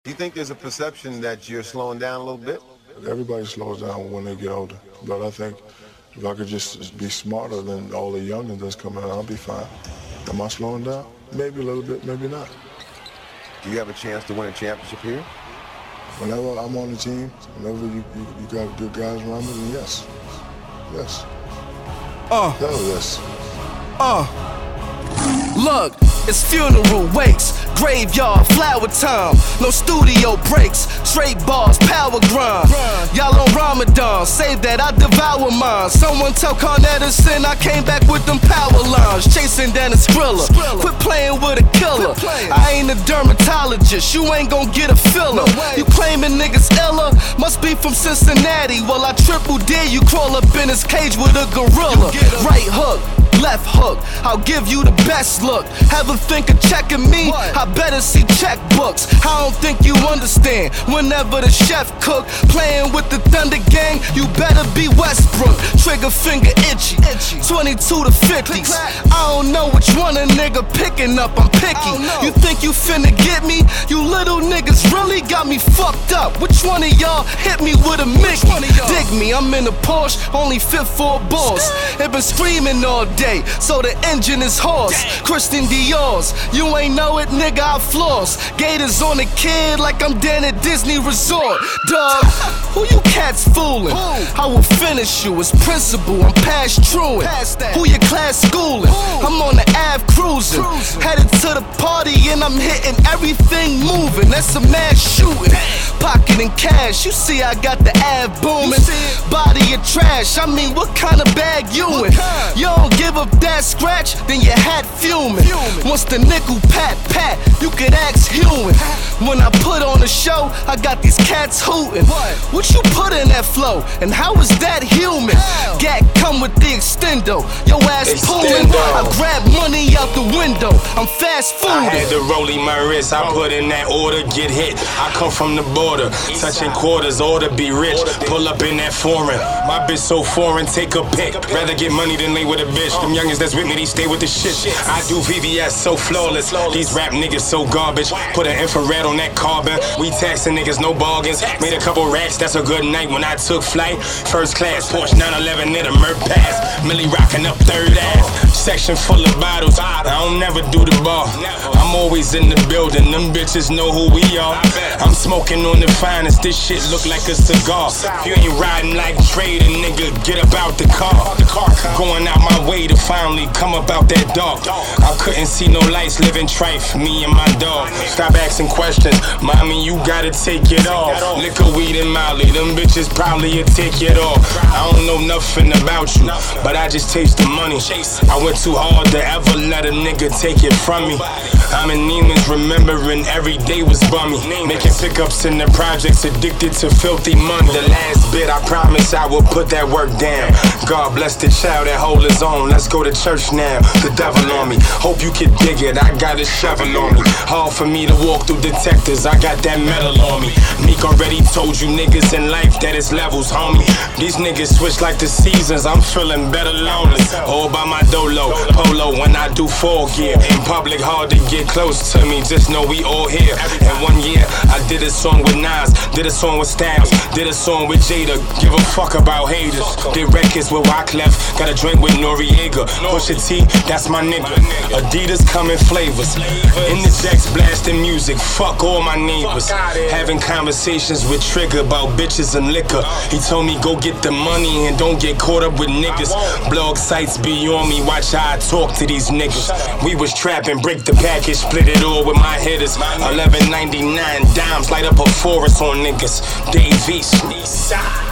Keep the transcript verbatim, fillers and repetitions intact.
Do you think there's a perception that you're slowing down a little bit? Everybody slows down when they get older, but I think if I could just be smarter than all the youngins that's coming out, I'll be fine. Am I slowing down? Maybe a little bit, maybe not. Do you have a chance to win a championship here? Whenever I'm on the team, whenever you, you, you got good guys around me, then yes. Yes. Uh. Hell yes. Uh. Look, it's funeral wakes, graveyard, flower time. No studio breaks, straight bars, power grind. Y'all on Ramadan, save that, I devour mine. Someone tell Con Edison I came back with them power lines. Chasing down a Skrilla, quit playing with a killer. I ain't a dermatologist, you ain't gon' get a filler. You claiming niggas iller, must be from Cincinnati. Well, I triple dare you crawl up in his cage with a gorilla. Right hook, left hook, I'll give you the best look. Ever think of checking me? What? I better see checkbooks. I don't think you understand. Whenever the chef cook, playing with the Thunder Gang, you better be Westbrook. Trigger finger itchy, itchy. twenty-two to fifties. I don't know which one a nigga picking up, I'm picky. You think you finna get me? You little niggas really got me fucked up. Which one of y'all hit me with a Mickey? Dig me, I'm in a Porsche, only fit for a boss. It been screaming all day, so the engine is hoarse. Christian Dior's, you ain't know it, nigga, I floss. Gators on the kid like I'm down at Disney Resort. Dog, who you cats fooling? I will finish you, it's principle, I'm past truant. Who your class schooling? I'm on the Ave cruising, headed to the party and I'm hitting everything moving. That's a mass shooting, pocketing cash. You see I got the Ave booming, body of trash. I mean, what kind of bag you in? You don't give up that scratch, then your hat fuming. Once the nickel pat pat, you could ask Human. When I put on a show, I got these cats hooting. What you put in that flow, and how is that human? Gat come with the extendo, your ass pulling. I grab money out the window, I'm fast fooding. I had to rollie my wrist, I put in that order, get hit. I come from the border, touching quarters, order be rich. Pull up in that foreign, my bitch so foreign, take a pic. Rather get money than lay with a bitch. Them youngins that's with me, they stay with the shit. I do V V S so flawless, these rap niggas so garbage. Put an infrared on that carbon, we taxing niggas, no bargains. Made a couple racks, that's a good night when I took flight. First class, Porsche nine eleven in a Merc pass. Millie rocking up third ass, section full of bottles. I don't never do the bar, I'm always in the building, them bitches know who we are. I'm smoking on the finest, this shit look like a cigar. If you ain't riding like trading, nigga, get up out the car. Going out my way to finally come up out that dark. I couldn't see no lights, living trife, me and my dog. Stop asking questions, mommy, you gotta take it off. Liquor, weed, and Molly, them bitches probably a take it off. I don't know nothing about you, but I just taste the money. I went too hard to ever let a nigga take it from me. I'm in Neiman's, remembering every day was bummy. Making pickups in the projects, addicted to filthy money. The last bit, I promise I will put that work down. God bless the child that hold his own. Let's go to church now. The devil on me, hope you can dig it. I got a shovel on me. Hard for me to walk through detectors, I got that metal on me. Meek already told you niggas in life that it's levels, homie. These niggas switch like the seasons, I'm feeling better lonely. All by my dolo, polo when I do four gear. In public, hard to get close to me, just know we all here. And one year, I did a song with Nas, did a song with Styles, did a song with Jada. Give a fuck about haters. Did records with Wyclef, got a drink with Noriega. Pusha T, that's my nigga. Adidas coming flavors. In the decks blasting music, fuck all my neighbors. Having conversations with Trigger about bitches and liquor. He told me go get the money and don't get caught up with niggas. Blog sites be on me, watch how I talk to these niggas. We was trapping, break the package, split it all with my hitters. eleven ninety-nine dimes, light up a forest on niggas. Dave East.